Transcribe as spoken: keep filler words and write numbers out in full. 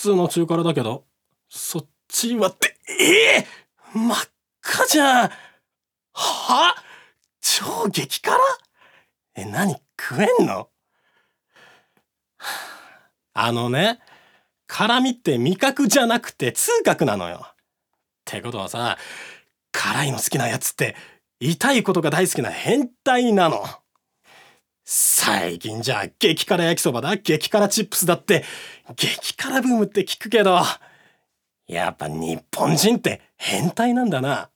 通の中辛だけど、そっちはって、えー、真っ赤じゃん。は？超激辛？え、何食えんの？あのね、辛みって味覚じゃなくて痛覚なのよ。ってことはさ、辛いの好きなやつって痛いことが大好きな変態なの。最近じゃ激辛焼きそばだ、激辛チップスだって激辛ブームって聞くけど、やっぱ日本人って変態なんだな。